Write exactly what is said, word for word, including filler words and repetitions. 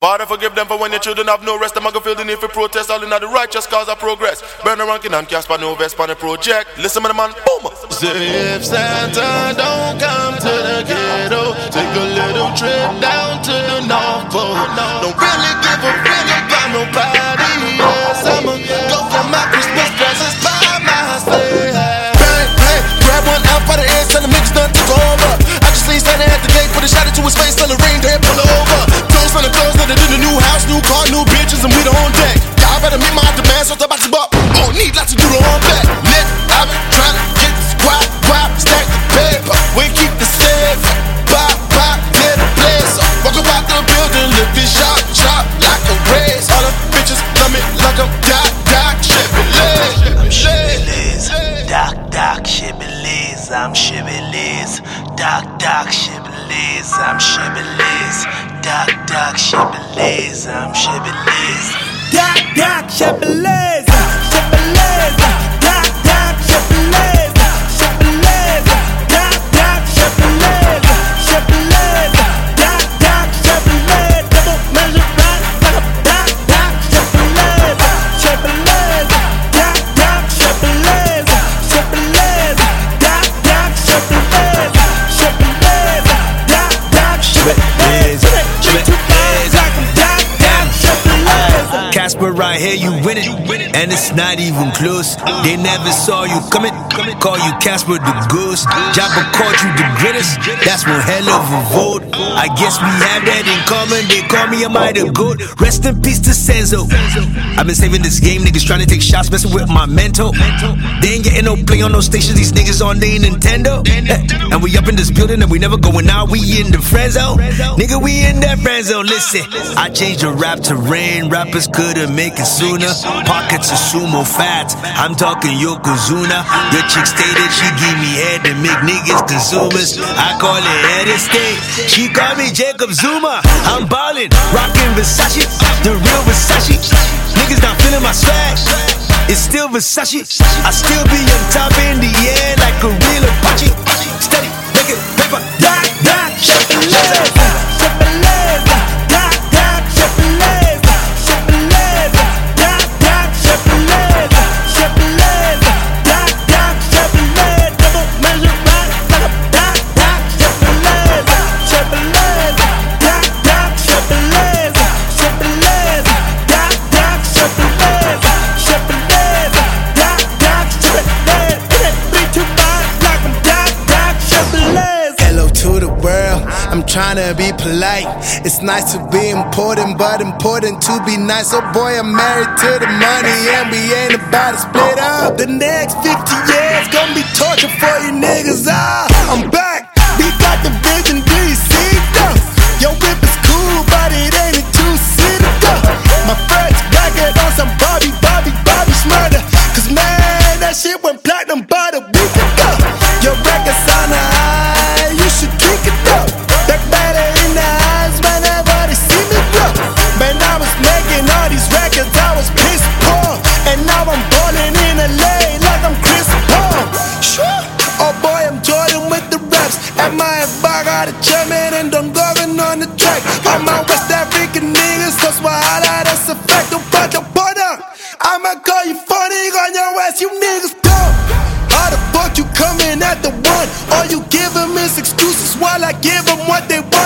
Father, forgive them for when your children have no rest. I'm gonna feel the need for protest, all in the righteous cause of progress. Burn the ranking and Casper no vest on the project. Listen to the man, boom. So if Santa don't come to the ghetto, take a little trip down to the North Pole. Don't really give a fuck about nobody else. I'ma go for my Christmas presents by myself. Bang, bang, grab one out by the air, tell them niggas done took over. I just seen Santa at the gate, put a shot into his face, tell the reindeer pull over. Close on the clothes, now they do the new house, new car, new bitches, and we the on deck. Y'all better meet my demands, so the box up. Oh, need lots to do the on back. Lit, I've been trying to get this guap, guap, stack the paper. We keep the safe, bop, bop, clear the place. Walk about the building, lift it sharp, sharp, like a race. All the bitches love me like I'm Doc, Doc, Chevy Liz. I'm Chevy Liz, Doc, Doc, Chevy Liz. I'm Chevy Liz, Doc, Doc, Chevy Liz. I'm Chevy Liz, Doc, Doc, Chevy Liz. I'm Chevy Liz. Doc, Doc, Chevy Liz. Chevy Liz. Doc, Doc, Chevy Liz. Chevy Liz. Doc, Doc, Chevy Liz. Chevy Liz. Doc, Doc, Chevy Liz. Double measure right like a Doc, Doc, Chevy Liz. Chevy Liz. Doc, Doc, Chevy Liz. Chevy Liz. Doc, Doc, Chevy Liz. Chevy Liz. Doc, Doc, Chevy Liz. Chevy Liz. Doc, Doc, Chevy Liz. Casper right here, you win it, and it's not even close. They never saw you coming, call you Casper the Ghost. Jabba called you the greatest, that's one hell of a vote. I guess we have that in common, they call me a mighty goat. Rest in peace to Senzo. I've been saving this game, niggas trying to take shots, messing with my mental. They ain't getting no play on no stations, these niggas on they Nintendo. And we up in this building and we never going out, we in the friend zone. Nigga, we in that friend zone, listen. I changed the rap to rain, rappers couldn't make it sooner. Pockets of sumo fats, I'm talking Yokozuna. Your chick stated she give me head to make niggas consumers. I call it head of state, she call me Jacob Zuma. I'm ballin', rockin' Versace, the real Versace. Niggas not feeling my swag, it's still Versace. I still be on top in the air like a real Apache. Steady, make it paper. Doc, Doc, Chevy Liz. Chevy Liz. Doc, Doc, Chevy Liz. Chevy Liz. Doc, Doc, Chevy Liz. Chevy Liz. Doc, Doc, Chevy Liz. Double measure right like a Doc, Doc, Chevy Liz. Chevy Liz. Doc, Doc, Chevy Liz. Chevy Liz. Doc, Doc, Chevy Liz. Chevy Liz. Doc, Doc, Chevy Liz. Hit it three two five like I'm Doc, Doc, Chevy Liz. Hello to the world, I'm trying to be polite. It's nice to be important, but important to be nice. Oh boy, I'm married to the money and we ain't about to split up. The next fifty years gonna be torture for you niggas. Ah, I'm back, we got the vision, do you see though? Your whip is cool, but it ain't a two-seater though. My first record on some Bobby, Bobby, Bobby Smurder. Cause man, that shit went platinum about a week ago. Your record's on the high, you should kick it up. Back better in the eyes whenever they see me bro. Man, I was making all these records, I was pissed poor. And now I'm ballin' in L A like I'm Chris Paul. Sure. Oh boy, I'm Jordan with the raps. At my bar, got a chairman and I'm going on the track. All my West African niggas, that's why I like that's a fact. Don't put your butt up, I'ma call you funny on your ass, you niggas dumb. How the fuck you coming at the one? All you give them is excuses while I give them what they want.